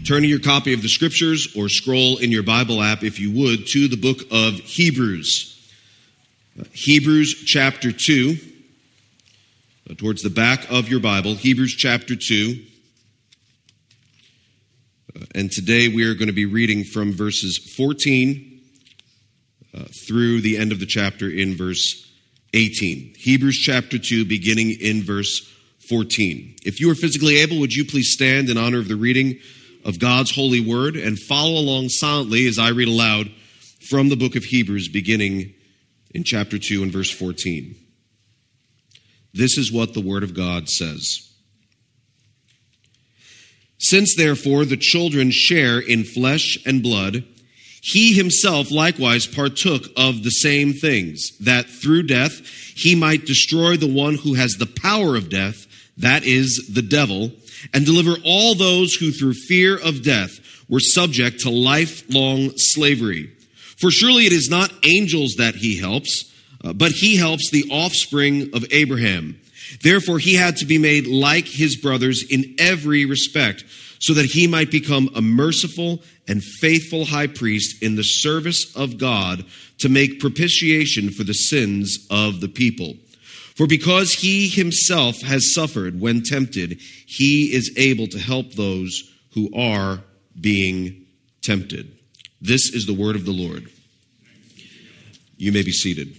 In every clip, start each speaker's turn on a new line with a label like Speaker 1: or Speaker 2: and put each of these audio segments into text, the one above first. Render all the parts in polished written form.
Speaker 1: Turn to your copy of the Scriptures or scroll in your Bible app, if you would, to the book of Hebrews. Hebrews chapter 2, towards the back of your Bible, Hebrews chapter 2. And today we are going to be reading from verses 14 through the end of the chapter in verse 18. Hebrews chapter 2, beginning in verse 14. If you are physically able, would you please stand in honor of the reading of God's holy word and follow along silently as I read aloud from the book of Hebrews, beginning in chapter 2 and verse 14. This is what the word of God says. Since therefore the children share in flesh and blood, he himself likewise partook of the same things, that through death he might destroy the one who has the power of death, that is, the devil, and deliver all those who through fear of death were subject to lifelong slavery. For surely it is not angels that he helps, but he helps the offspring of Abraham. Therefore he had to be made like his brothers in every respect, so that he might become a merciful and faithful high priest in the service of God to make propitiation for the sins of the people. For because he himself has suffered when tempted, he is able to help those who are being tempted. This is the word of the Lord. You may be seated.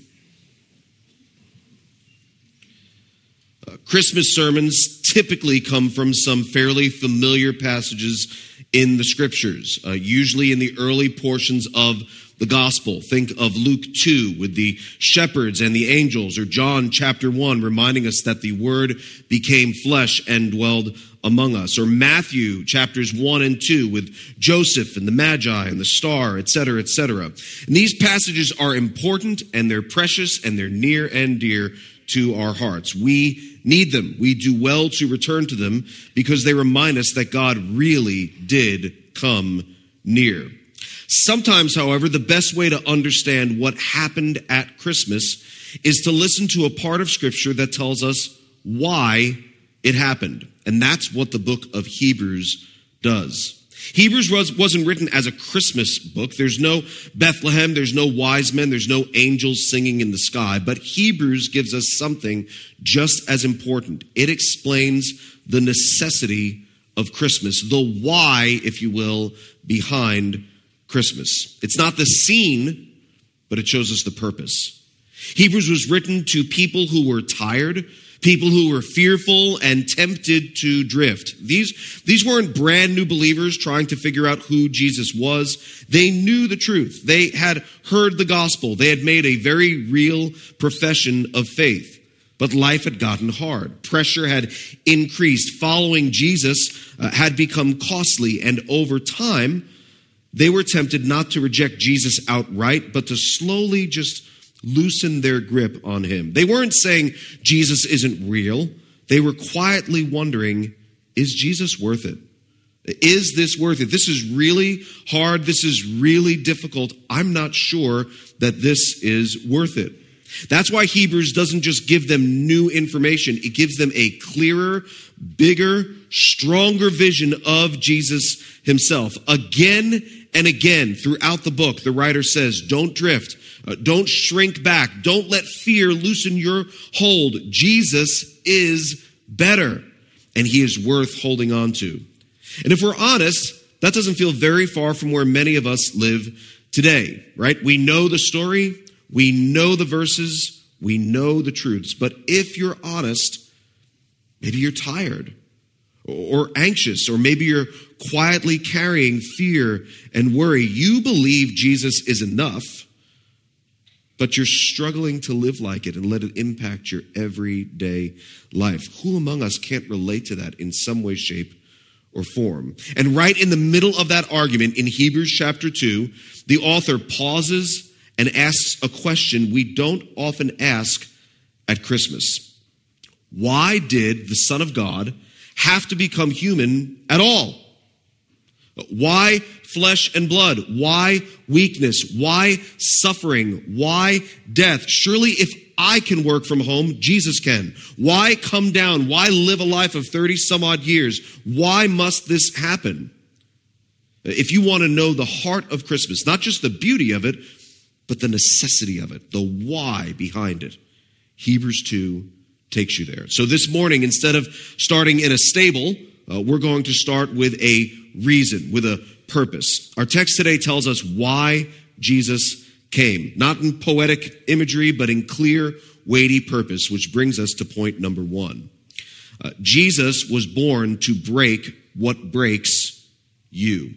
Speaker 1: Christmas sermons typically come from some fairly familiar passages in the Scriptures, usually in the early portions of the gospel. Think of Luke 2 with the shepherds and the angels, or John chapter 1 reminding us that the Word became flesh and dwelled among us, or Matthew chapters 1 and 2 with Joseph and the Magi and the star, etc., etc. And these passages are important and they're precious and they're near and dear to our hearts. We need them. We do well to return to them because they remind us that God really did come near. Sometimes, however, the best way to understand what happened at Christmas is to listen to a part of Scripture that tells us why it happened. And that's what the book of Hebrews does. Hebrews wasn't written as a Christmas book. There's no Bethlehem, there's no wise men, there's no angels singing in the sky. But Hebrews gives us something just as important. It explains the necessity of Christmas, the why, if you will, behind Christmas. It's not the scene, but it shows us the purpose. Hebrews was written to people who were tired, people who were fearful and tempted to drift. These weren't brand new believers trying to figure out who Jesus was. They knew the truth. They had heard the gospel. They had made a very real profession of faith. But life had gotten hard. Pressure had increased. Following Jesus had become costly. And over time, they were tempted not to reject Jesus outright, but to slowly just loosen their grip on him. They weren't saying Jesus isn't real. They were quietly wondering, is Jesus worth it? Is this worth it? This is really hard. This is really difficult. I'm not sure that this is worth it. That's why Hebrews doesn't just give them new information. It gives them a clearer, bigger, stronger vision of Jesus himself. Again and again throughout the book, the writer says, don't drift. Don't shrink back. Don't let fear loosen your hold. Jesus is better, and he is worth holding on to. And if we're honest, that doesn't feel very far from where many of us live today, right? We know the story. We know the verses. We know the truths. But if you're honest, maybe you're tired or anxious, or maybe you're quietly carrying fear and worry. You believe Jesus is enough, but you're struggling to live like it and let it impact your everyday life. Who among us can't relate to that in some way, shape, or form? And right in the middle of that argument in Hebrews chapter 2, the author pauses and asks a question we don't often ask at Christmas. Why did the Son of God have to become human at all? Why flesh and blood? Why weakness? Why suffering? Why death? Surely if I can work from home, Jesus can. Why come down? Why live a life of 30 some odd years? Why must this happen? If you want to know the heart of Christmas, not just the beauty of it, but the necessity of it, the why behind it, Hebrews 2 takes you there. So this morning, instead of starting in a stable, we're going to start with a reason, with a purpose. Our text today tells us why Jesus came, not in poetic imagery, but in clear, weighty purpose, which brings us to point number 1. Jesus was born to break what breaks you.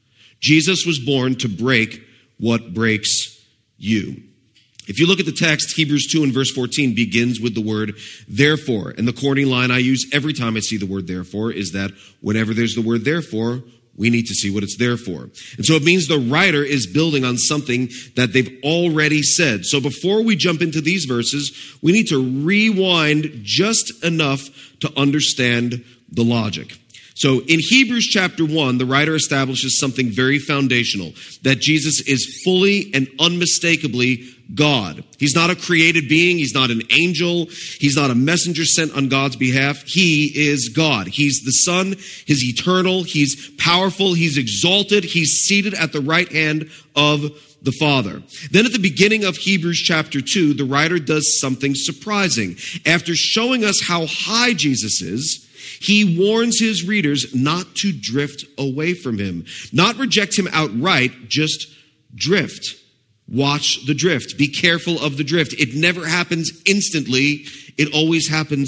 Speaker 1: Jesus was born to break what breaks you. If you look at the text, Hebrews 2 and verse 14 begins with the word therefore. And the corny line I use every time I see the word therefore is that whenever there's the word therefore, we need to see what it's there for. And so it means the writer is building on something that they've already said. So before we jump into these verses, we need to rewind just enough to understand the logic. So in Hebrews chapter 1, the writer establishes something very foundational, that Jesus is fully and unmistakably God. He's not a created being. He's not an angel. He's not a messenger sent on God's behalf. He is God. He's the Son. He's eternal. He's powerful. He's exalted. He's seated at the right hand of the Father. Then at the beginning of Hebrews chapter 2, the writer does something surprising. After showing us how high Jesus is, he warns his readers not to drift away from him, not reject him outright, just drift. Watch the drift. Be careful of the drift. It never happens instantly. It always happens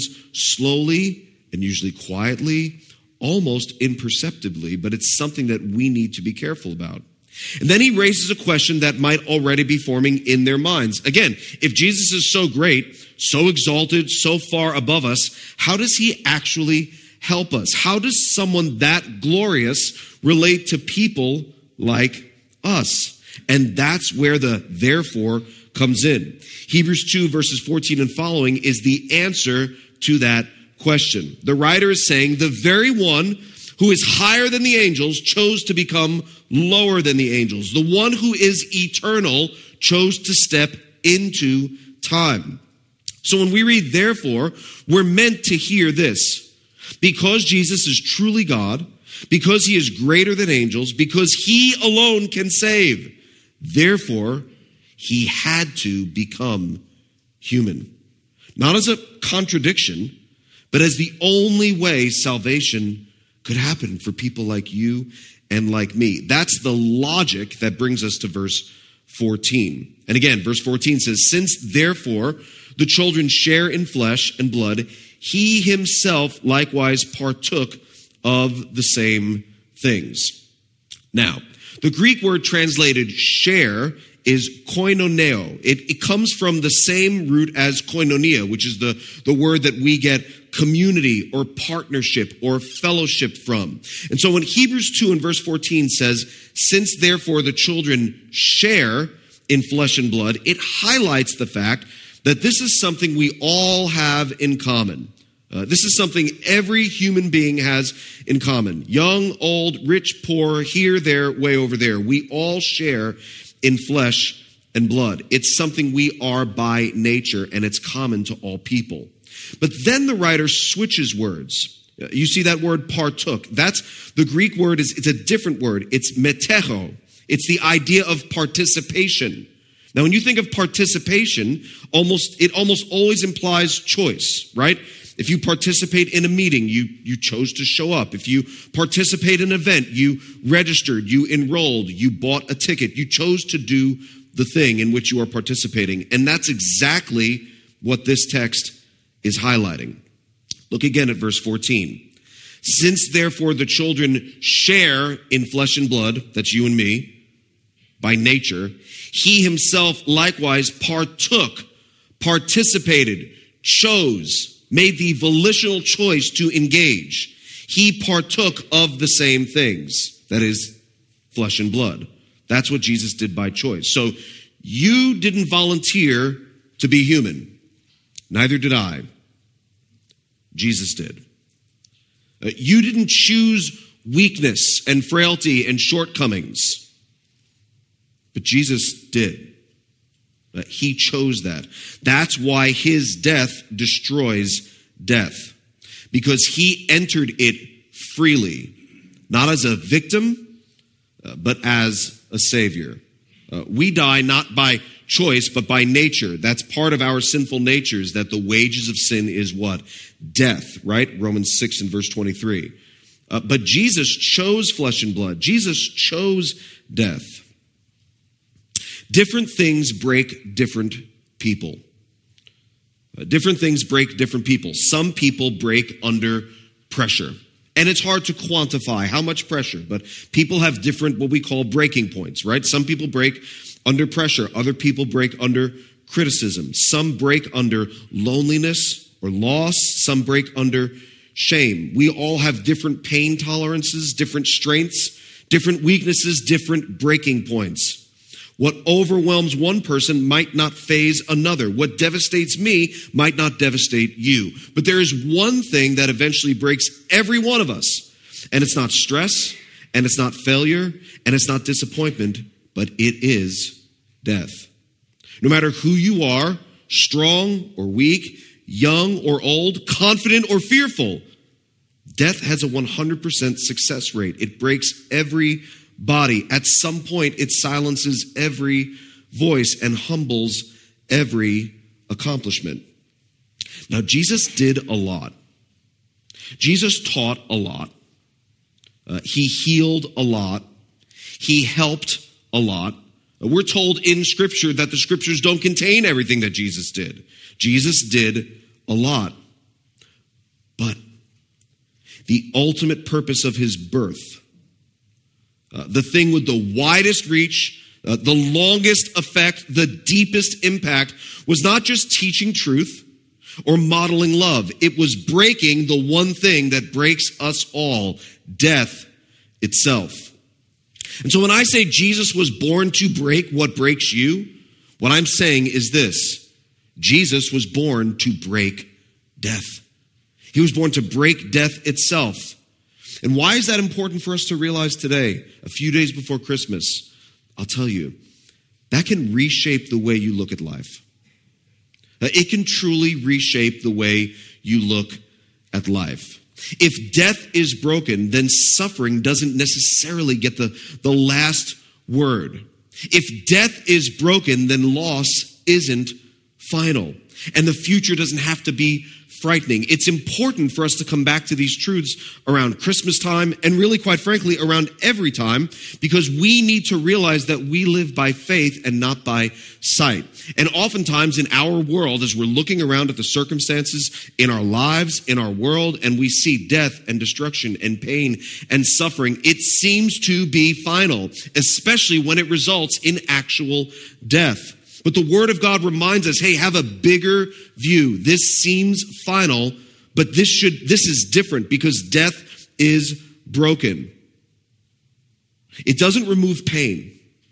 Speaker 1: slowly and usually quietly, almost imperceptibly, but it's something that we need to be careful about. And then he raises a question that might already be forming in their minds. Again, if Jesus is so great, so exalted, so far above us, how does he actually help us? How does someone that glorious relate to people like us? And that's where the therefore comes in. Hebrews 2 verses 14 and following is the answer to that question. The writer is saying the very one who is higher than the angels chose to become lower than the angels. The one who is eternal chose to step into time. So when we read therefore, we're meant to hear this. Because Jesus is truly God, because he is greater than angels, because he alone can save, therefore, he had to become human. Not as a contradiction, but as the only way salvation could happen for people like you and like me. That's the logic that brings us to verse 14. And again, verse 14 says, since therefore the children share in flesh and blood, he himself likewise partook of the same things. Now, the Greek word translated share is koinoneo. It comes from the same root as koinonia, which is the word that we get community or partnership or fellowship from. And so when Hebrews 2 and verse 14 says, since therefore the children share in flesh and blood, it highlights the fact that this is something we all have in common. This is something every human being has in common. Young, old, rich, poor, here, there, way over there. We all share in flesh and blood. It's something we are by nature, and it's common to all people. But then the writer switches words. You see that word partook. That's the Greek word. It's a different word. It's metecho. It's the idea of participation. Now, when you think of participation, it almost always implies choice, right? If you participate in a meeting, you chose to show up. If you participate in an event, you registered, you enrolled, you bought a ticket. You chose to do the thing in which you are participating. And that's exactly what this text is highlighting. Look again at verse 14. Since therefore the children share in flesh and blood, that's you and me, by nature, he himself likewise partook, participated, chose, made the volitional choice to engage. He partook of the same things, that is, flesh and blood. That's what Jesus did by choice. So you didn't volunteer to be human. Neither did I. Jesus did. You didn't choose weakness and frailty and shortcomings. But Jesus did. He chose that. That's why his death destroys death. Because he entered it freely. Not as a victim, but as a Savior. We die not by choice, but by nature. That's part of our sinful natures, that the wages of sin is what? Death, right? Romans 6 and verse 23. But Jesus chose flesh and blood. Jesus chose death. Different things break different people. Different things break different people. Some people break under pressure. And it's hard to quantify how much pressure, but people have different, what we call breaking points, right? Some people break under pressure. Other people break under criticism. Some break under loneliness or loss. Some break under shame. We all have different pain tolerances, different strengths, different weaknesses, different breaking points. What overwhelms one person might not faze another. What devastates me might not devastate you. But there is one thing that eventually breaks every one of us. And it's not stress, and it's not failure, and it's not disappointment, but it is death. No matter who you are, strong or weak, young or old, confident or fearful, death has a 100% success rate. It breaks every body. At some point, it silences every voice and humbles every accomplishment. Now, Jesus did a lot. Jesus taught a lot. He healed a lot. He helped a lot. We're told in Scripture that the Scriptures don't contain everything that Jesus did. Jesus did a lot. But the ultimate purpose of his birth, the thing with the widest reach, the longest effect, the deepest impact, was not just teaching truth or modeling love. It was breaking the one thing that breaks us all, death itself. And so when I say Jesus was born to break what breaks you, what I'm saying is this: Jesus was born to break death. He was born to break death itself. And why is that important for us to realize today, a few days before Christmas? I'll tell you, that can reshape the way you look at life. It can truly reshape the way you look at life. If death is broken, then suffering doesn't necessarily get the last word. If death is broken, then loss isn't final. And the future doesn't have to be frightening. It's important for us to come back to these truths around Christmas time and really, quite frankly, around every time, because we need to realize that we live by faith and not by sight. And oftentimes in our world, as we're looking around at the circumstances in our lives, in our world, and we see death and destruction and pain and suffering, it seems to be final, especially when it results in actual death. But the Word of God reminds us, hey, have a bigger view. This seems final, but this is different because death is broken. It doesn't remove pain.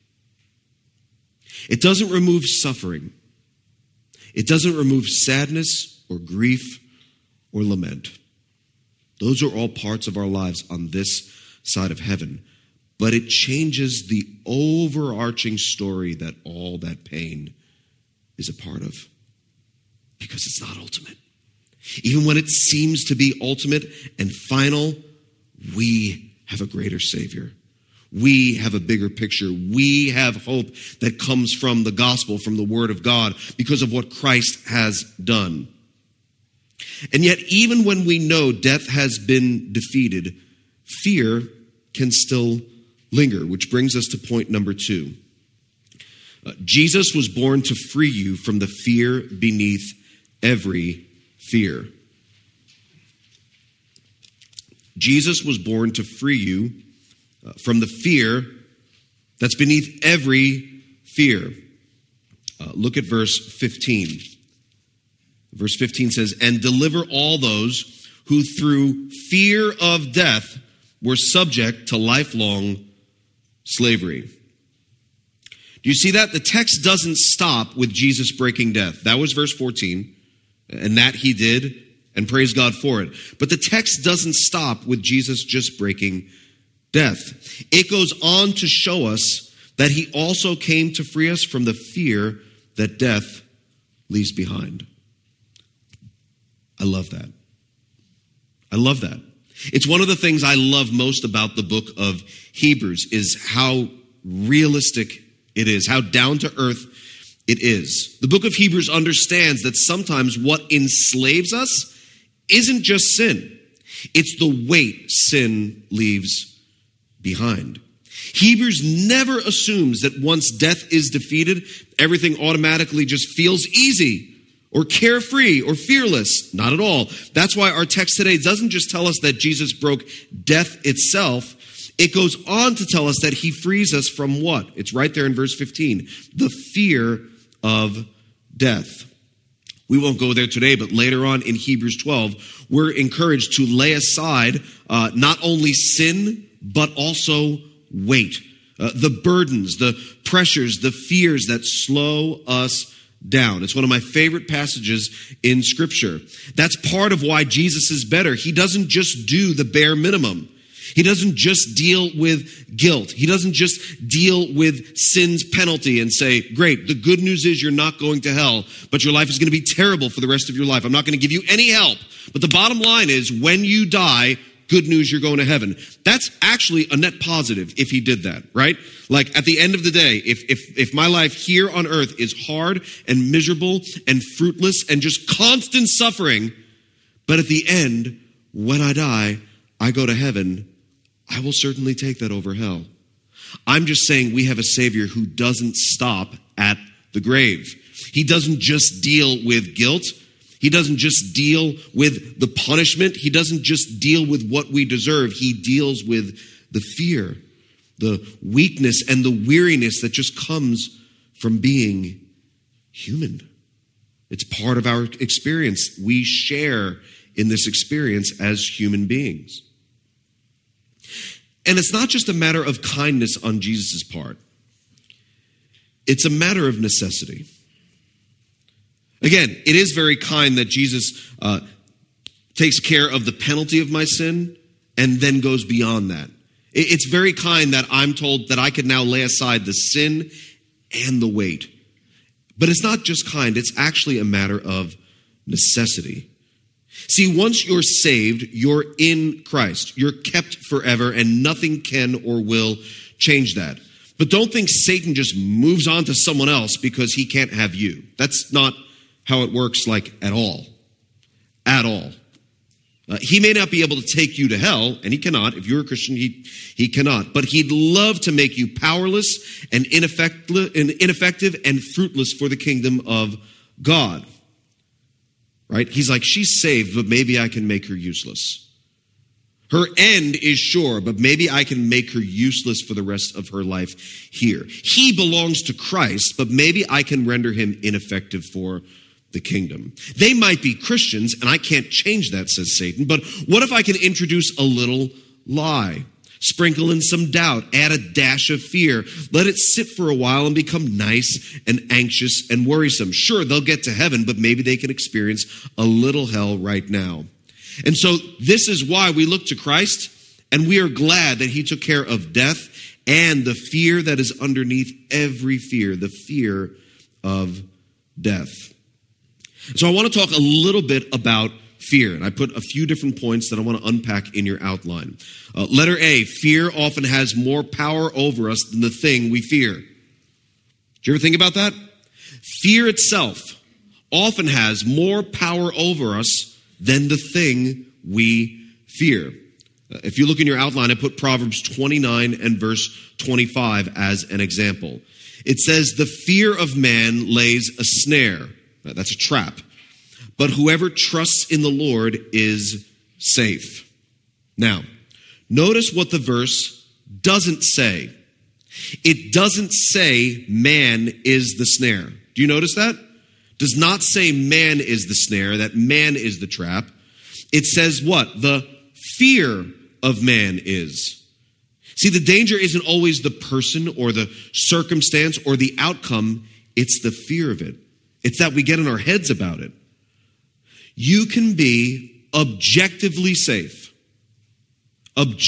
Speaker 1: It doesn't remove suffering. It doesn't remove sadness or grief or lament. Those are all parts of our lives on this side of heaven. But it changes the overarching story that all that pain is a part of. Because it's not ultimate. Even when it seems to be ultimate and final, we have a greater Savior. We have a bigger picture. We have hope that comes from the gospel, from the Word of God, because of what Christ has done. And yet, even when we know death has been defeated, fear can still linger, which brings us to point number 2. Jesus was born to free you from the fear beneath every fear. Jesus was born to free you from the fear that's beneath every fear. Look at verse 15. Verse 15 says, "And deliver all those who through fear of death were subject to lifelong slavery." Do you see that? The text doesn't stop with Jesus breaking death. That was verse 14, and that he did, and praise God for it. But the text doesn't stop with Jesus just breaking death. It goes on to show us that he also came to free us from the fear that death leaves behind. I love that. I love that. It's one of the things I love most about the book of Hebrews is how realistic it is, how down to earth it is. The book of Hebrews understands that sometimes what enslaves us isn't just sin. It's the weight sin leaves behind. Hebrews never assumes that once death is defeated, everything automatically just feels easy or carefree or fearless. Not at all. That's why our text today doesn't just tell us that Jesus broke death itself. It goes on to tell us that he frees us from what? It's right there in verse 15. The fear of death. We won't go there today, but later on in Hebrews 12, we're encouraged to lay aside not only sin, but also weight. The burdens, the pressures, the fears that slow us down. It's one of my favorite passages in Scripture. That's part of why Jesus is better. He doesn't just do the bare minimum. He doesn't just deal with guilt. He doesn't just deal with sin's penalty and say, great, the good news is you're not going to hell, but your life is going to be terrible for the rest of your life. I'm not going to give you any help. But the bottom line is when you die, good news, you're going to heaven. That's actually a net positive if he did that, right? Like at the end of the day, if my life here on earth is hard and miserable and fruitless and just constant suffering, but at the end, when I die, I go to heaven, I will certainly take that over hell. I'm just saying we have a Savior who doesn't stop at the grave. He doesn't just deal with guilt. He doesn't just deal with the punishment. He doesn't just deal with what we deserve. He deals with the fear, the weakness, and the weariness that just comes from being human. It's part of our experience. We share in this experience as human beings. And it's not just a matter of kindness on Jesus' part. It's a matter of necessity. Again, it is very kind that Jesus takes care of the penalty of my sin and then goes beyond that. It's very kind that I'm told that I can now lay aside the sin and the weight. But it's not just kind, it's actually a matter of necessity. See, once you're saved, you're in Christ. You're kept forever, and nothing can or will change that. But don't think Satan just moves on to someone else because he can't have you. That's not how it works, like, at all. At all. He may not be able to take you to hell, and he cannot. If you're a Christian, he cannot. But he'd love to make you powerless and ineffective and fruitless for the kingdom of God. Right? He's like, she's saved, but maybe I can make her useless. Her end is sure, but maybe I can make her useless for the rest of her life here. He belongs to Christ, but maybe I can render him ineffective for the kingdom. They might be Christians, and I can't change that, says Satan, but what if I can introduce a little lie? Sprinkle in some doubt, add a dash of fear. Let it sit for a while and become nice and anxious and worrisome. Sure, they'll get to heaven, but maybe they can experience a little hell right now. And so this is why we look to Christ, and we are glad that he took care of death and the fear that is underneath every fear, the fear of death. So I want to talk a little bit about fear, and I put a few different points that I want to unpack in your outline. Letter A, fear often has more power over us than the thing we fear. Did you ever think about that? Fear itself often has more power over us than the thing we fear. If you look in your outline, I put Proverbs 29 and verse 25 as an example. It says, the fear of man lays a snare. That's a trap. But whoever trusts in the Lord is safe. Now, notice what the verse doesn't say. It doesn't say man is the snare. Do you notice that? Does not say man is the snare, that man is the trap. It says what? The fear of man is. See, the danger isn't always the person or the circumstance or the outcome. It's the fear of it. It's that we get in our heads about it. You can be objectively safe, and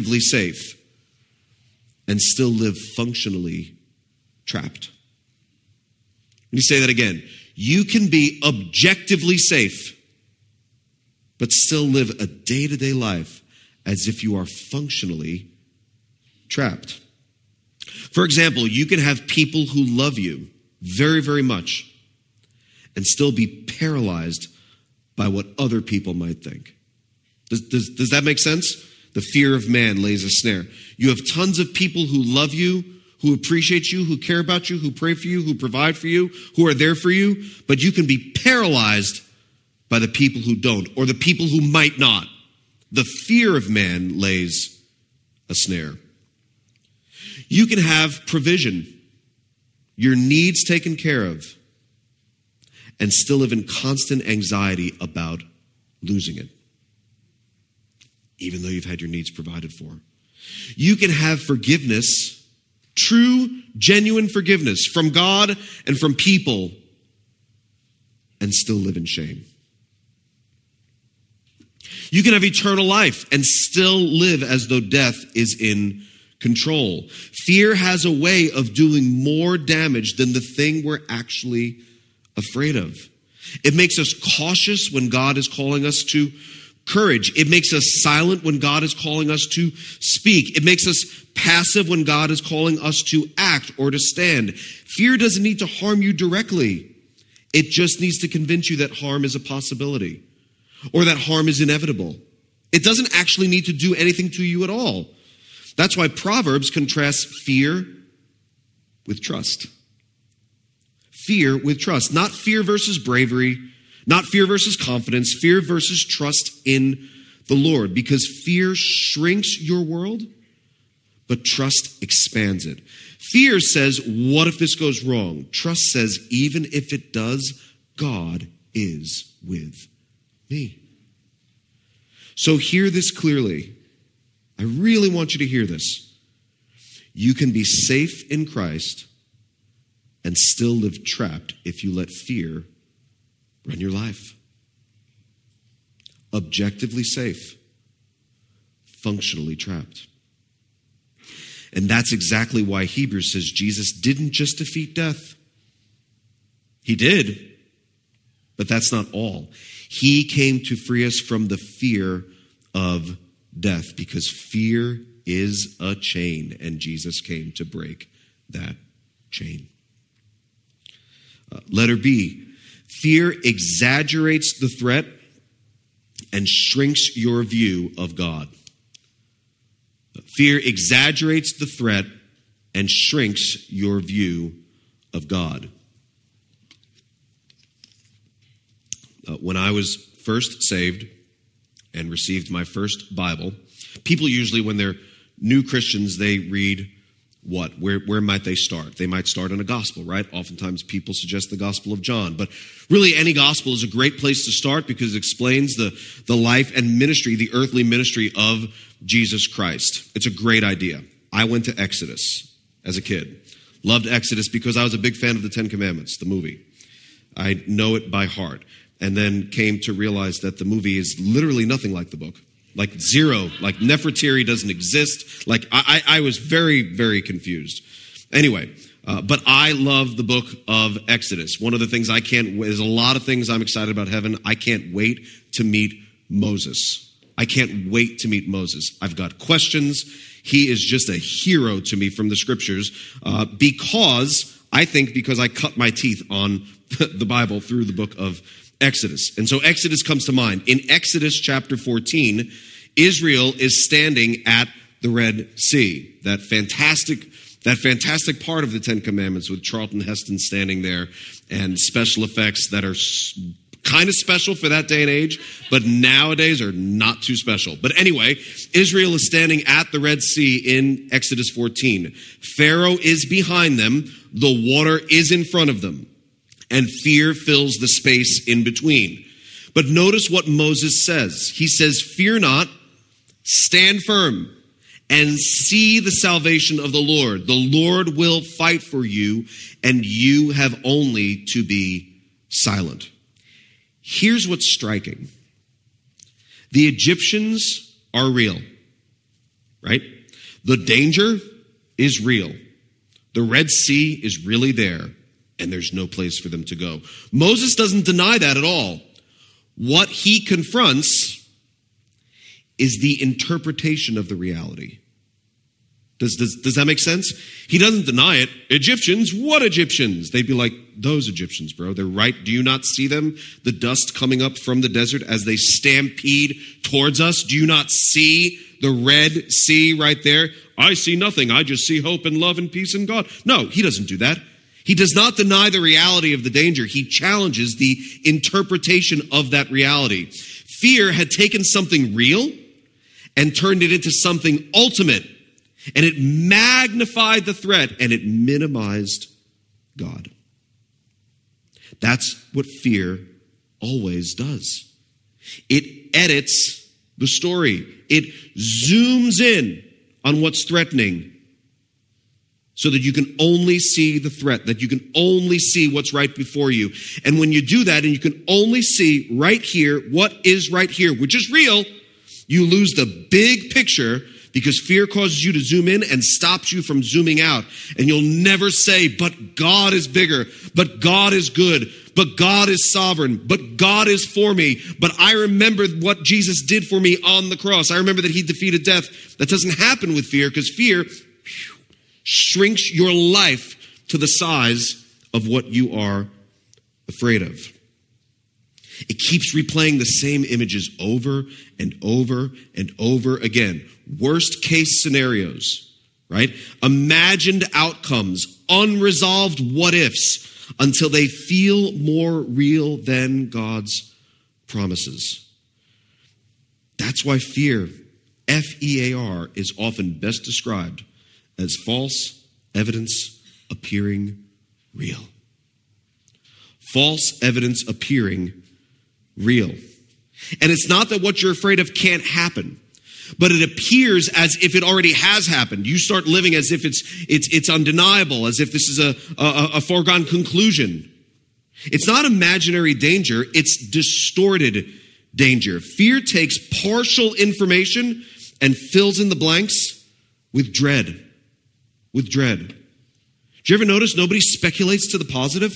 Speaker 1: still live functionally trapped. Let me say that again. You can be objectively safe, but still live a day-to-day life as if you are functionally trapped. For example, you can have people who love you very, very much and still be paralyzed by what other people might think. Does that make sense? The fear of man lays a snare. You have tons of people who love you, who appreciate you, who care about you, who pray for you, who provide for you, who are there for you, but you can be paralyzed by the people who don't, or the people who might not. The fear of man lays a snare. You can have provision, your needs taken care of, and still live in constant anxiety about losing it, even though you've had your needs provided for. You can have forgiveness, true, genuine forgiveness from God and from people, and still live in shame. You can have eternal life and still live as though death is in control. Fear has a way of doing more damage than the thing we're actually afraid of. It makes us cautious when God is calling us to courage. It makes us silent when God is calling us to speak. It makes us passive when God is calling us to act or to stand. Fear doesn't need to harm you directly. It just needs to convince you that harm is a possibility or that harm is inevitable. It doesn't actually need to do anything to you at all. That's why Proverbs contrasts fear with trust. Fear with trust. Not fear versus bravery, not fear versus confidence, fear versus trust in the Lord. Because fear shrinks your world, but trust expands it. Fear says, what if this goes wrong? Trust says, even if it does, God is with me. So hear this clearly. I really want you to hear this. You can be safe in Christ and still live trapped if you let fear run your life. Objectively safe, functionally trapped. And that's exactly why Hebrews says Jesus didn't just defeat death. He did, but that's not all. He came to free us from the fear of death, because fear is a chain, and Jesus came to break that chain. Letter B, fear exaggerates the threat and shrinks your view of God. Fear exaggerates the threat and shrinks your view of God. When I was first saved and received my first Bible, people usually, when they're new Christians, they read what? Where might they start? They might start in a gospel, right? Oftentimes people suggest the Gospel of John. But really, any gospel is a great place to start because it explains the life and ministry, the earthly ministry of Jesus Christ. It's a great idea. I went to Exodus as a kid. Loved Exodus because I was a big fan of the Ten Commandments, the movie. I know it by heart. And then came to realize that the movie is literally nothing like the book. Like zero. Like Nefertiti doesn't exist. Like I was very, very confused. Anyway, but I love the book of Exodus. One of the things there's a lot of things I'm excited about heaven. I can't wait to meet Moses. I can't wait to meet Moses. I've got questions. He is just a hero to me from the scriptures because I cut my teeth on the Bible through the book of Exodus. And so Exodus comes to mind. In Exodus chapter 14, Israel is standing at the Red Sea. That fantastic part of the Ten Commandments with Charlton Heston standing there and special effects that are kind of special for that day and age, but nowadays are not too special. But anyway, Israel is standing at the Red Sea in Exodus 14. Pharaoh is behind them. The water is in front of them. And fear fills the space in between. But notice what Moses says. He says, fear not, stand firm, and see the salvation of the Lord. The Lord will fight for you, and you have only to be silent. Here's what's striking. The Egyptians are real, right? The danger is real. The Red Sea is really there. And there's no place for them to go. Moses doesn't deny that at all. What he confronts is the interpretation of the reality. Does that make sense? He doesn't deny it. Egyptians, what Egyptians? They'd be like, those Egyptians, bro. They're right. Do you not see them? The dust coming up from the desert as they stampede towards us. Do you not see the Red Sea right there? I see nothing. I just see hope and love and peace in God. No, he doesn't do that. He does not deny the reality of the danger. He challenges the interpretation of that reality. Fear had taken something real and turned it into something ultimate. And it magnified the threat and it minimized God. That's what fear always does. It edits the story. It zooms in on what's threatening so that you can only see the threat, that you can only see what's right before you. And when you do that and you can only see right here what is right here, which is real, you lose the big picture because fear causes you to zoom in and stops you from zooming out. And you'll never say, but God is bigger, but God is good, but God is sovereign, but God is for me. But I remember what Jesus did for me on the cross. I remember that he defeated death. That doesn't happen with fear because fear shrinks your life to the size of what you are afraid of. It keeps replaying the same images over and over and over again. Worst case scenarios, right? Imagined outcomes, unresolved what ifs, until they feel more real than God's promises. That's why fear, F-E-A-R, is often best described as false evidence appearing real. False evidence appearing real. And it's not that what you're afraid of can't happen, but it appears as if it already has happened. You start living as if it's undeniable, as if this is a foregone conclusion. It's not imaginary danger, it's distorted danger. Fear takes partial information and fills in the blanks with dread. With dread. Do you ever notice nobody speculates to the positive?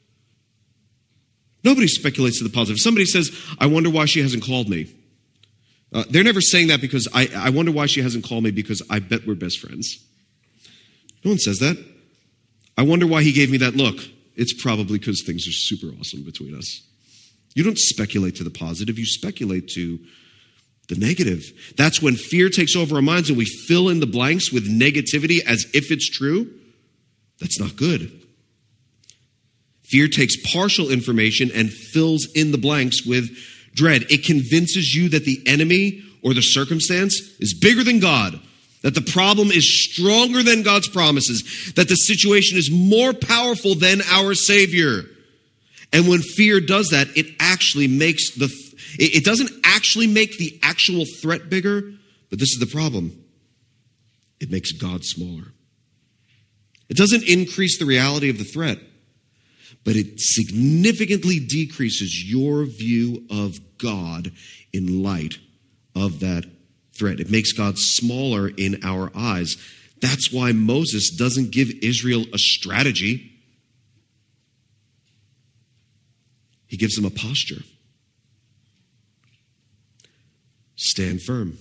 Speaker 1: Nobody speculates to the positive. Somebody says, I wonder why she hasn't called me. They're never saying that because I wonder why she hasn't called me because I bet we're best friends. No one says that. I wonder why he gave me that look. It's probably because things are super awesome between us. You don't speculate to the positive. You speculate to the negative. That's when fear takes over our minds and we fill in the blanks with negativity as if it's true. That's not good. Fear takes partial information and fills in the blanks with dread. It convinces you that the enemy or the circumstance is bigger than God, that the problem is stronger than God's promises, that the situation is more powerful than our Savior. And when fear does that, it actually makes it doesn't actually make the actual threat bigger, but this is the problem. It makes God smaller. It doesn't increase the reality of the threat, but it significantly decreases your view of God in light of that threat. It makes God smaller in our eyes. That's why Moses doesn't give Israel a strategy. He gives them a posture. Stand firm.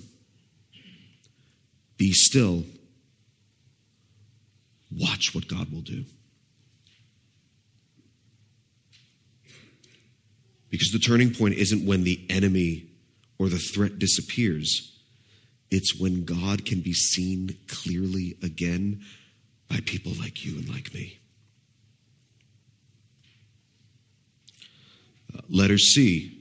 Speaker 1: Be still. Watch what God will do. Because the turning point isn't when the enemy or the threat disappears. It's when God can be seen clearly again by people like you and like me. Letter C.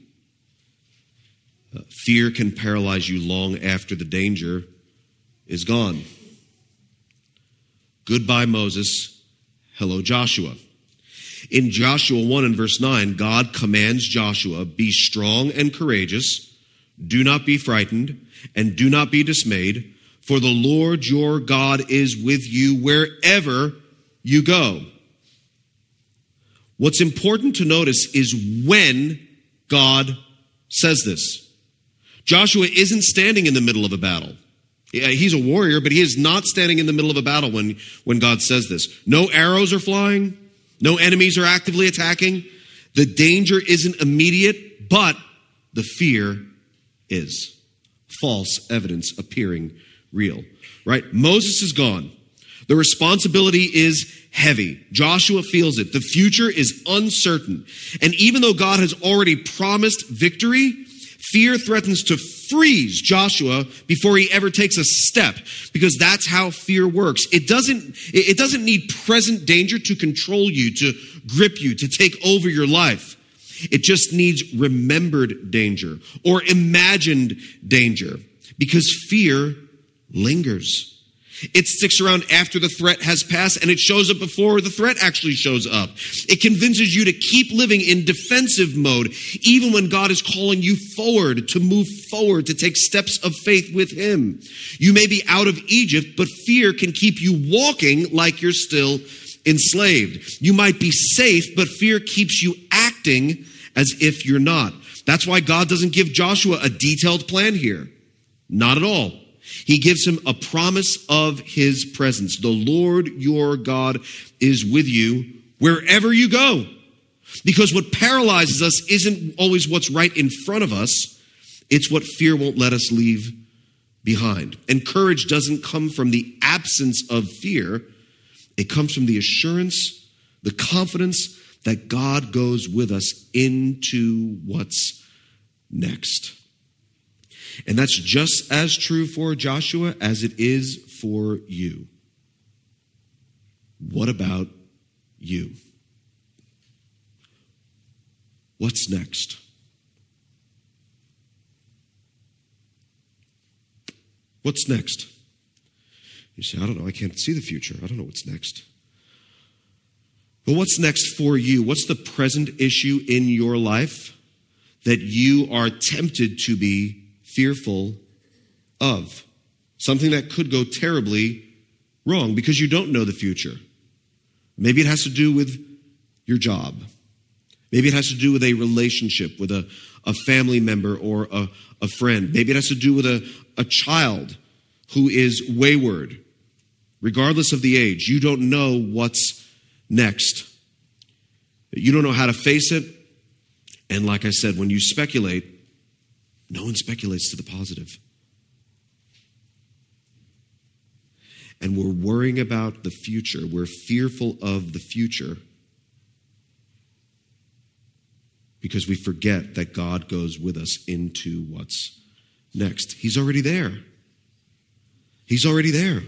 Speaker 1: Fear can paralyze you long after the danger is gone. Goodbye, Moses. Hello, Joshua. In Joshua 1 and verse 9, God commands Joshua, be strong and courageous, do not be frightened, and do not be dismayed, for the Lord your God is with you wherever you go. What's important to notice is when God says this. Joshua isn't standing in the middle of a battle. He's a warrior, but he is not standing in the middle of a battle when God says this. No arrows are flying. No enemies are actively attacking. The danger isn't immediate, but the fear is. false evidence appearing real, right? Moses is gone. The responsibility is heavy. Joshua feels it. The future is uncertain. And even though God has already promised victory, fear threatens to freeze Joshua before he ever takes a step, because that's how fear works. It doesn't need present danger to control you, to grip you, to take over your life. It just needs remembered danger or imagined danger, because fear lingers. It sticks around after the threat has passed, and it shows up before the threat actually shows up. It convinces you to keep living in defensive mode, even when God is calling you forward, to move forward, to take steps of faith with Him. You may be out of Egypt, but fear can keep you walking like you're still enslaved. You might be safe, but fear keeps you acting as if you're not. That's why God doesn't give Joshua a detailed plan here. Not at all. He gives him a promise of His presence. The Lord your God is with you wherever you go. Because what paralyzes us isn't always what's right in front of us. It's what fear won't let us leave behind. And courage doesn't come from the absence of fear. It comes from the assurance, the confidence that God goes with us into what's next. And that's just as true for Joshua as it is for you. What about you? What's next? What's next? You say, I don't know. I can't see the future. I don't know what's next. But what's next for you? What's the present issue in your life that you are tempted to be fearful of? Something that could go terribly wrong because you don't know the future. Maybe it has to do with your job. Maybe it has to do with a relationship with a family member or a friend. Maybe it has to do with a child who is wayward. Regardless of the age, you don't know what's next. You don't know how to face it. And like I said, when you speculate, no one speculates to the positive. And we're worrying about the future. We're fearful of the future because we forget that God goes with us into what's next. He's already there. He's already there.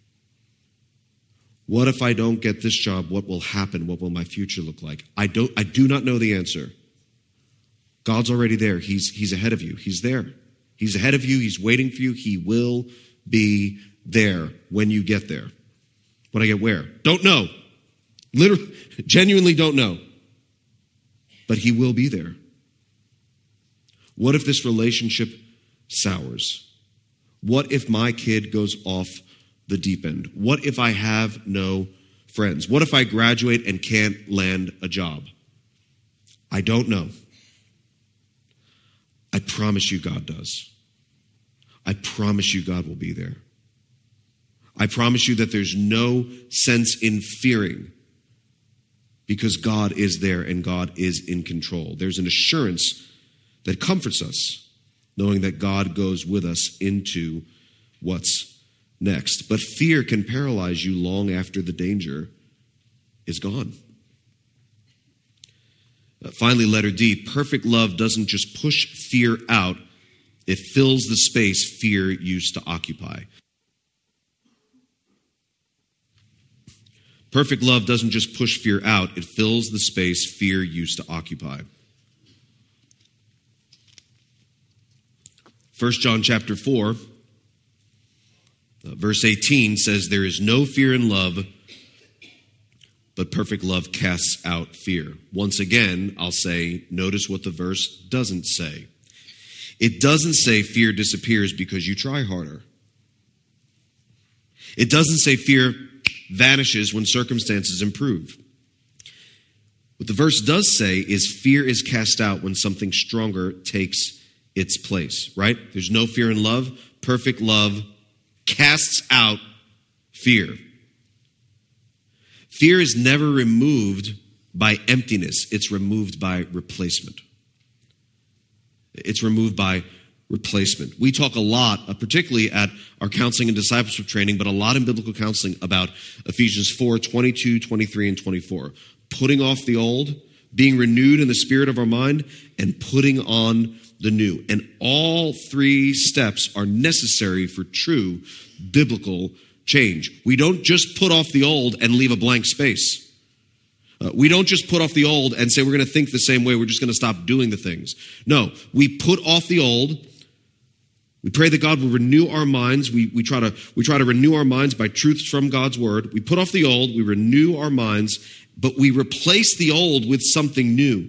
Speaker 1: What if I don't get this job? What will happen? What will my future look like? I do not know the answer. God's already there. He's ahead of you. He's there. He's ahead of you. He's waiting for you. He will be there when you get there. When I get where? Don't know. Literally, genuinely don't know. But He will be there. What if this relationship sours? What if my kid goes off the deep end? What if I have no friends? What if I graduate and can't land a job? I don't know. I promise you God does. I promise you God will be there. I promise you that there's no sense in fearing because God is there and God is in control. There's an assurance that comforts us, knowing that God goes with us into what's next. But fear can paralyze you long after the danger is gone. Finally, letter D, perfect love doesn't just push fear out, it fills the space fear used to occupy. Perfect love doesn't just push fear out, it fills the space fear used to occupy. 1 John chapter 4, verse 18 says, there is no fear in love, but perfect love casts out fear. Once again, I'll say, notice what the verse doesn't say. It doesn't say fear disappears because you try harder. It doesn't say fear vanishes when circumstances improve. What the verse does say is fear is cast out when something stronger takes its place, right? There's no fear in love. Perfect love casts out fear. Fear is never removed by emptiness. It's removed by replacement. It's removed by replacement. We talk a lot, particularly at our counseling and discipleship training, but a lot in biblical counseling about Ephesians 4, 22, 23, and 24. Putting off the old, being renewed in the spirit of our mind, and putting on the new. And all three steps are necessary for true biblical change. We don't just put off the old and leave a blank space. We don't just put off the old and say we're going to think the same way. We're just going to stop doing the things. No, we put off the old. We pray that God will renew our minds. We try to renew our minds by truths from God's word. We put off the old. We renew our minds, but we replace the old with something new.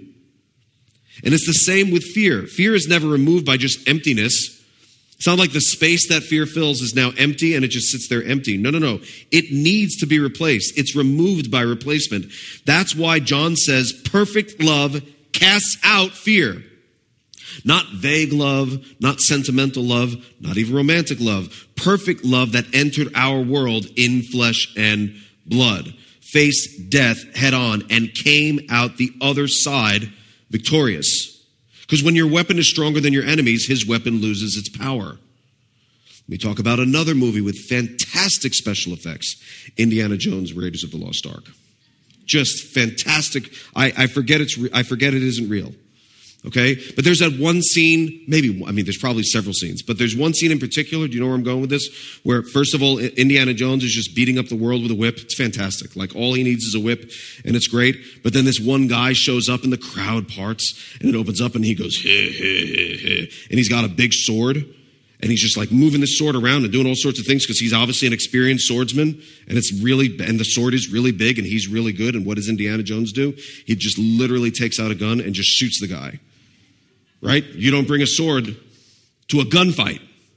Speaker 1: And it's the same with fear. Fear is never removed by just emptiness. It's not like the space that fear fills is now empty and it just sits there empty. No. It needs to be replaced. It's removed by replacement. That's why John says perfect love casts out fear. Not vague love, not sentimental love, not even romantic love. Perfect love that entered our world in flesh and blood, faced death head on, and came out the other side victorious. Because when your weapon is stronger than your enemy's, his weapon loses its power. Let me talk about another movie with fantastic special effects, Indiana Jones, Raiders of the Lost Ark. Just fantastic. I forget it isn't real. Okay? But there's that one scene, there's probably several scenes, but there's one scene in particular, do you know where I'm going with this? Where, first of all, Indiana Jones is just beating up the world with a whip. It's fantastic. Like, all he needs is a whip, and it's great. But then this one guy shows up, and the crowd parts, and it opens up, and he goes, and he's got a big sword, and he's just like moving the sword around and doing all sorts of things because he's obviously an experienced swordsman, and the sword is really big, and he's really good. And what does Indiana Jones do? He just literally takes out a gun and just shoots the guy. Right? You don't bring a sword to a gunfight.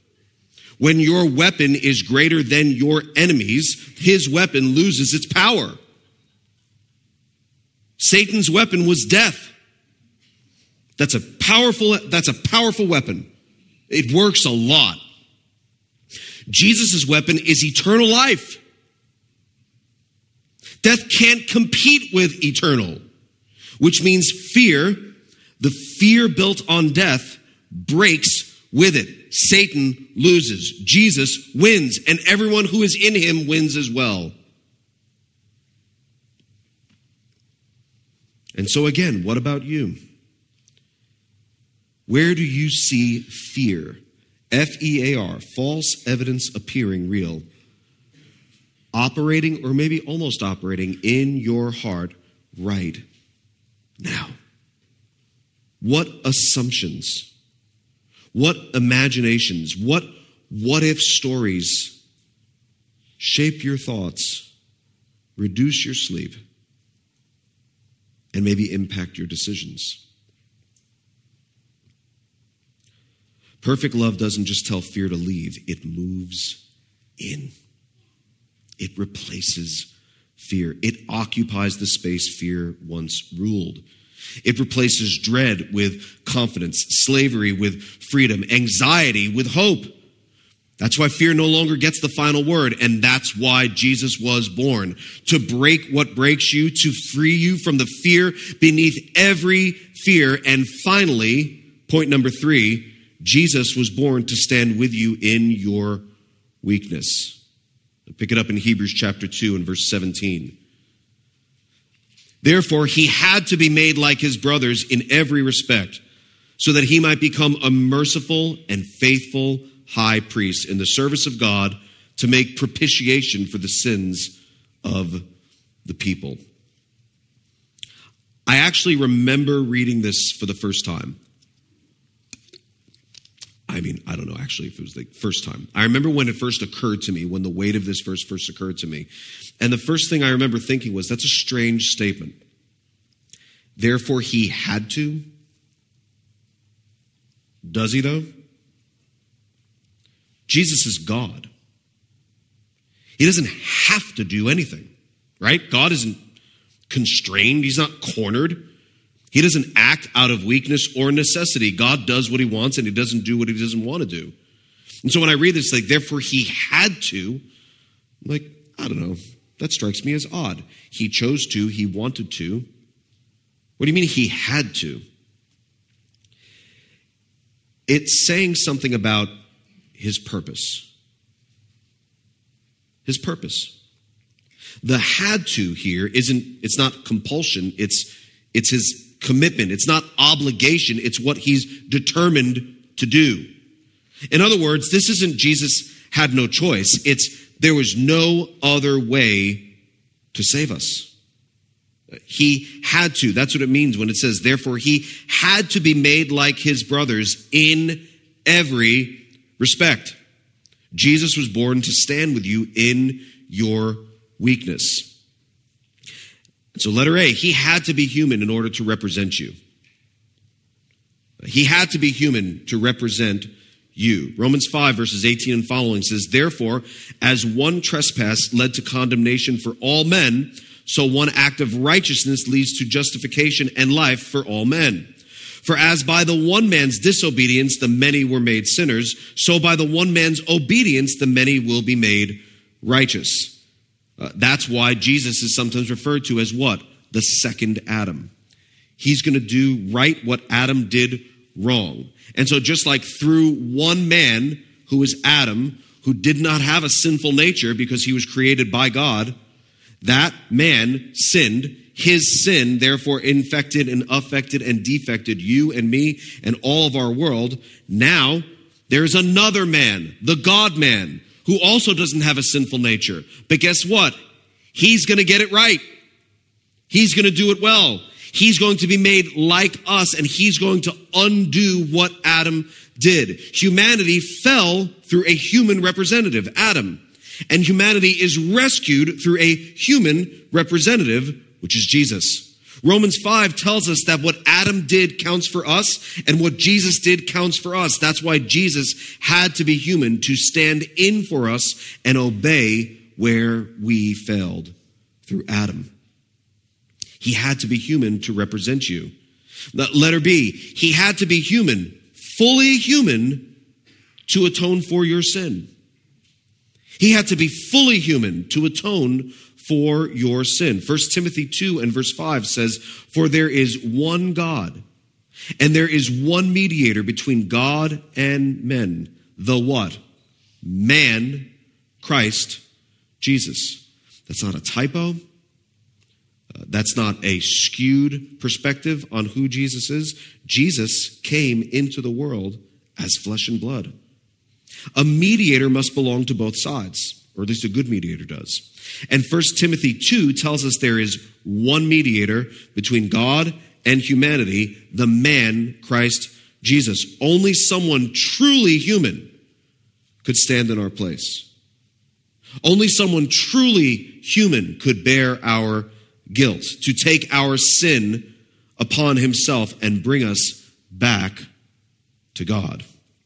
Speaker 1: When your weapon is greater than your enemy's, his weapon loses its power. Satan's weapon was death. That's a powerful weapon. It works a lot. Jesus' weapon is eternal life. Death can't compete with eternal, which means fear, the fear built on death, breaks with it. Satan loses. Jesus wins, and everyone who is in him wins as well. And so again, what about you? Where do you see fear? F-E-A-R, false evidence appearing real, operating or maybe almost operating in your heart right now? What assumptions, what imaginations, what if stories shape your thoughts, reduce your sleep, and maybe impact your decisions? Perfect love doesn't just tell fear to leave, it moves in. It replaces fear. It occupies the space fear once ruled. It replaces dread with confidence, slavery with freedom, anxiety with hope. That's why fear no longer gets the final word, and that's why Jesus was born. To break what breaks you, to free you from the fear beneath every fear. And finally, point number 3, Jesus was born to stand with you in your weakness. Pick it up in Hebrews chapter 2 and verse 17. Therefore, he had to be made like his brothers in every respect, so that he might become a merciful and faithful high priest in the service of God to make propitiation for the sins of the people. I actually remember reading this for the first time. I don't know actually if it was the first time. I remember when it first occurred to me, when the weight of this verse first occurred to me. And the first thing I remember thinking was, that's a strange statement. Therefore, he had to. Does he though? Jesus is God. He doesn't have to do anything, right? God isn't constrained. He's not cornered. He doesn't act out of weakness or necessity. God does what he wants, and he doesn't do what he doesn't want to do. And so when I read this, therefore he had to, I don't know, that strikes me as odd. He chose to, he wanted to. What do you mean he had to? it's saying something about his purpose. His purpose. The had to here it's not compulsion, it's his commitment. It's not obligation, it's what he's determined to do. In other words, this isn't Jesus had no choice. It's there was no other way to save us. He had to. That's what it means when it says, therefore, he had to be made like his brothers in every respect. Jesus was born to stand with you in your weakness. And so letter A, he had to be human in order to represent you. He had to be human to represent you. Romans 5 verses 18 and following says, therefore, as one trespass led to condemnation for all men, so one act of righteousness leads to justification and life for all men. For as by the one man's disobedience the many were made sinners, so by the one man's obedience the many will be made righteous. That's why Jesus is sometimes referred to as what? The second Adam. He's going to do right what Adam did wrong. And so just like through one man, who is Adam, who did not have a sinful nature because he was created by God, that man sinned. His sin therefore infected and affected and defected you and me and all of our world. Now there's another man, the God-man, who also doesn't have a sinful nature. But guess what? He's going to get it right. He's going to do it well. He's going to be made like us, and he's going to undo what Adam did. Humanity fell through a human representative, Adam. And humanity is rescued through a human representative, which is Jesus. Romans 5 tells us that what Adam did counts for us, and what Jesus did counts for us. That's why Jesus had to be human to stand in for us and obey where we failed through Adam. He had to be human to represent you. Letter B, he had to be human, fully human, to atone for your sin. He had to be fully human to atone for your sin. 1 Timothy 2 and verse 5 says, for there is one God, and there is one mediator between God and men. The what? Man, Christ, Jesus. That's not a typo. That's not a skewed perspective on who Jesus is. Jesus came into the world as flesh and blood. A mediator must belong to both sides, or at least a good mediator does. And 1 Timothy 2 tells us there is one mediator between God and humanity, the man, Christ Jesus. Only someone truly human could stand in our place. Only someone truly human could bear our guilt, to take our sin upon himself and bring us back to God.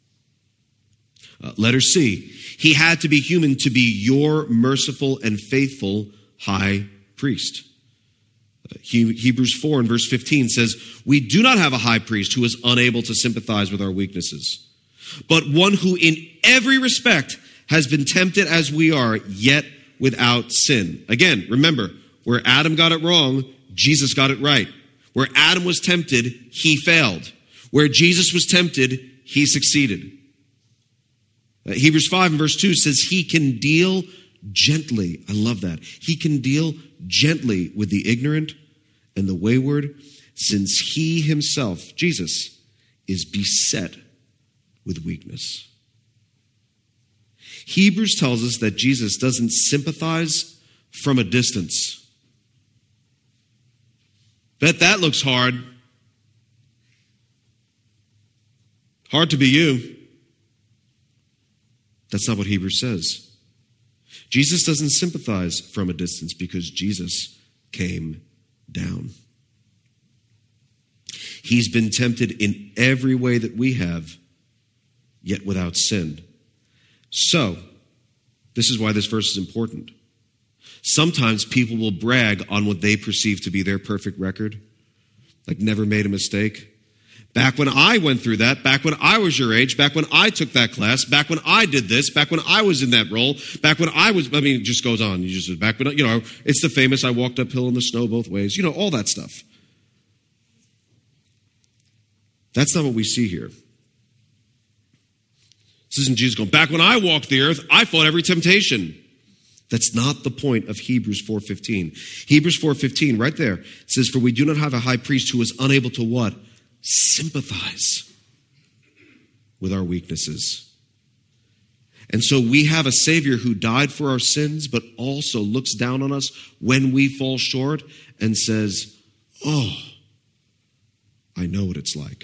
Speaker 1: Letter C, he had to be human to be your merciful and faithful high priest. Hebrews 4 and verse 15 says, we do not have a high priest who is unable to sympathize with our weaknesses, but one who in every respect has been tempted as we are, yet without sin. Again, remember, where Adam got it wrong, Jesus got it right. Where Adam was tempted, he failed. Where Jesus was tempted, he succeeded. Hebrews 5 and verse 2 says he can deal gently. I love that. He can deal gently with the ignorant and the wayward, since he himself, Jesus, is beset with weakness. Hebrews tells us that Jesus doesn't sympathize from a distance. Bet that looks hard. Hard to be you. That's not what Hebrews says. Jesus doesn't sympathize from a distance because Jesus came down. He's been tempted in every way that we have, yet without sin. So, this is why this verse is important. Sometimes people will brag on what they perceive to be their perfect record, like never made a mistake. Back when I went through that, back when I was your age, back when I took that class, back when I did this, back when I was in that role, back when it just goes on. Back when, it's the famous, I walked uphill in the snow both ways, all that stuff. That's not what we see here. This isn't Jesus going, back when I walked the earth, I fought every temptation. That's not the point of Hebrews 4:15. Hebrews 4:15, right there, it says, for we do not have a high priest who is unable to what? Sympathize with our weaknesses. And so we have a Savior who died for our sins, but also looks down on us when we fall short and says, oh, I know what it's like.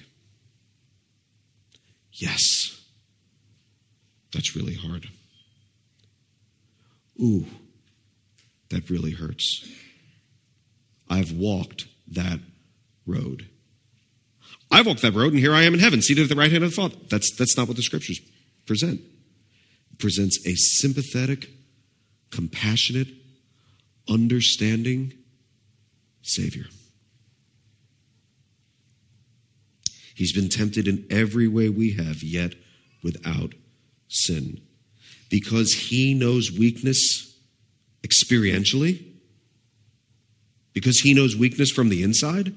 Speaker 1: Yes, that's really hard. Ooh, that really hurts. I've walked that road. I walked that road, and here I am in heaven, seated at the right hand of the Father. That's not what the scriptures present. It presents a sympathetic, compassionate, understanding Savior. He's been tempted in every way we have, yet without sin. Because he knows weakness experientially, because he knows weakness from the inside,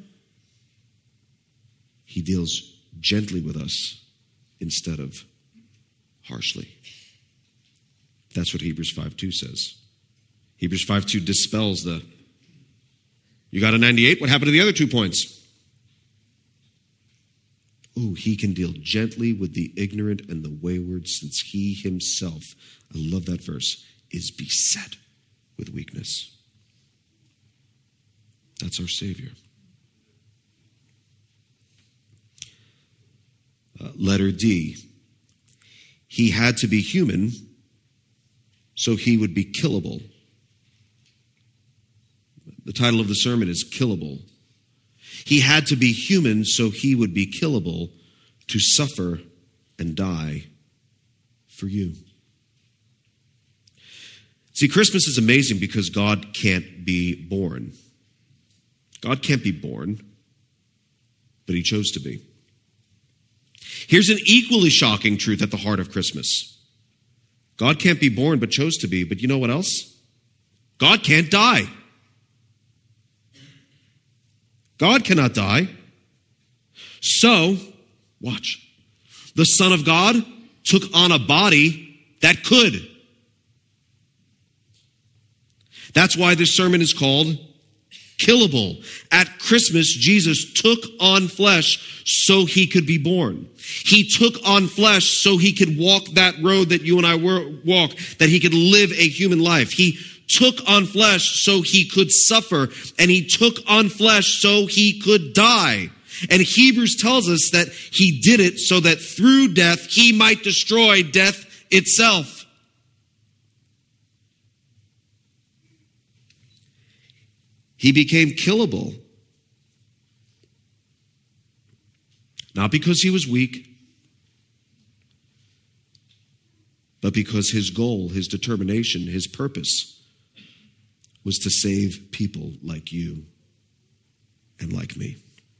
Speaker 1: he deals gently with us instead of harshly. That's what Hebrews 5:2 says. Hebrews 5:2 dispels the, you got a 98, what happened to the other 2 points? Ooh, he can deal gently with the ignorant and the wayward, since he himself, I love that verse, is beset with weakness. That's our Savior. Letter D. He had to be human so he would be killable. The title of the sermon is Killable. He had to be human so he would be killable, to suffer and die for you. See, Christmas is amazing because God can't be born. God can't be born, but he chose to be. Here's an equally shocking truth at the heart of Christmas. God can't be born, but chose to be. But you know what else? God can't die. God cannot die. So, watch. The Son of God took on a body that could. That's why this sermon is called Killable. At Christmas, Jesus took on flesh so he could be born. He took on flesh so he could walk that road that you and I walk, that he could live a human life. He took on flesh so he could suffer, and he took on flesh so he could die. And Hebrews tells us that he did it so that through death he might destroy death itself. He became killable, not because he was weak, but because his goal, his determination, his purpose was to save people like you and like me.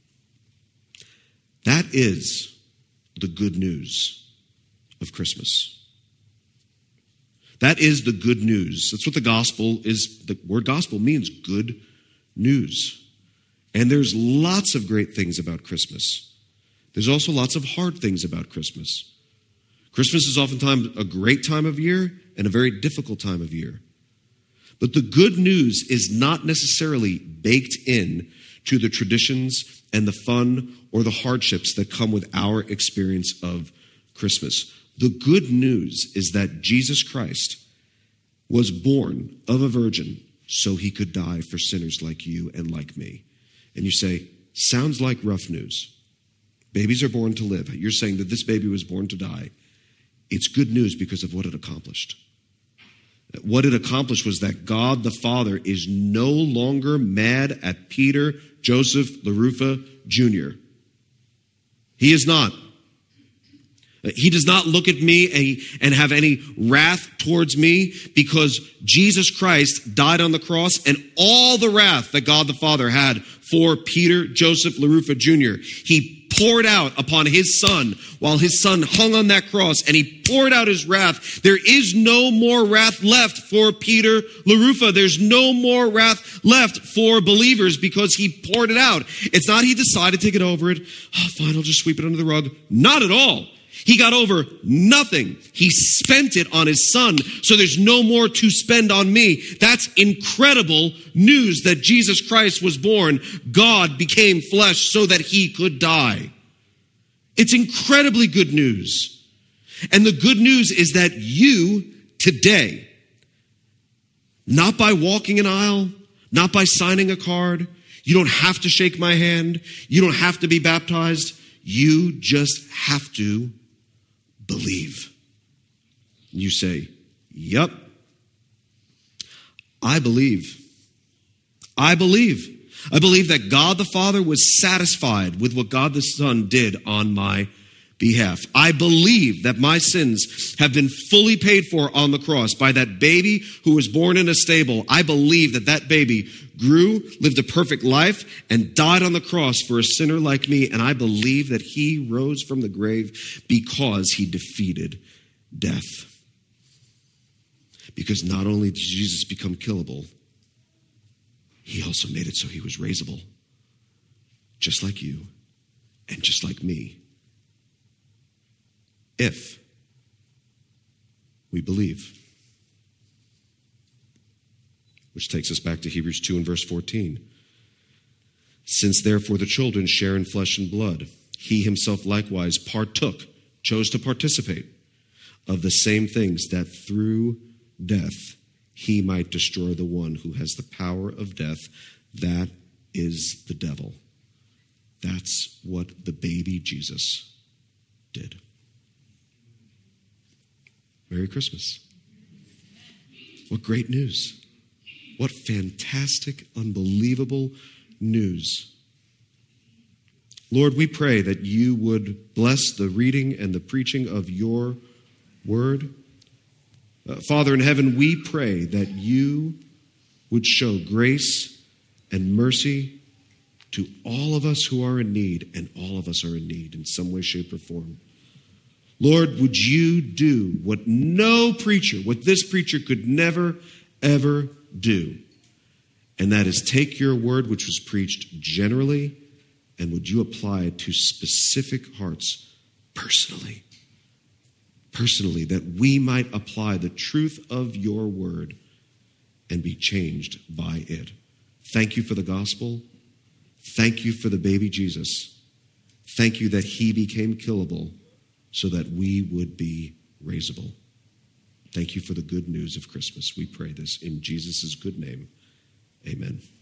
Speaker 1: That is the good news of Christmas. That is the good news. That's what the gospel is. The word gospel means good news. And there's lots of great things about Christmas. There's also lots of hard things about Christmas. Christmas is oftentimes a great time of year and a very difficult time of year. But the good news is not necessarily baked in to the traditions and the fun or the hardships that come with our experience of Christmas. The good news is that Jesus Christ was born of a virgin so he could die for sinners like you and like me. And you say, sounds like rough news. Babies are born to live. You're saying that this baby was born to die. It's good news because of what it accomplished. What it accomplished was that God the Father is no longer mad at Peter Joseph LaRufa Jr. He is not. He does not look at me and have any wrath towards me, because Jesus Christ died on the cross, and all the wrath that God the Father had for Peter Joseph LaRufa Jr., he poured out upon his son while his son hung on that cross, and he poured out his wrath. There is no more wrath left for Peter LaRufa. There's no more wrath left for believers because he poured it out. It's not he decided to get over it. Oh, fine, I'll just sweep it under the rug. Not at all. He got over nothing. He spent it on his son, so there's no more to spend on me. That's incredible news that Jesus Christ was born. God became flesh so that he could die. It's incredibly good news. And the good news is that you today, not by walking an aisle, not by signing a card, you don't have to shake my hand, you don't have to be baptized, you just have to believe. You say, yep, I believe. I believe. I believe that God the Father was satisfied with what God the Son did on my behalf. I believe that my sins have been fully paid for on the cross by that baby who was born in a stable. I believe that that baby grew, lived a perfect life, and died on the cross for a sinner like me. And I believe that he rose from the grave because he defeated death. Because not only did Jesus become killable, he also made it so he was raisable. Just like you and just like me. If we believe. Which takes us back to Hebrews 2 and verse 14. Since therefore the children share in flesh and blood, he himself likewise chose to participate of the same things, that through death he might destroy the one who has the power of death, that is the devil. That's what the baby Jesus did. Merry Christmas. What great news. What fantastic, unbelievable news. Lord, we pray that you would bless the reading and the preaching of your word. Father in heaven, we pray that you would show grace and mercy to all of us who are in need, and all of us are in need in some way, shape, or form. Lord, would you do what this preacher could never, ever do? And that is take your word, which was preached generally, and would you apply it to specific hearts personally? Personally, that we might apply the truth of your word and be changed by it. Thank you for the gospel. Thank you for the baby Jesus. Thank you that he became killable so that we would be raisable. Thank you for the good news of Christmas. We pray this in Jesus' good name. Amen.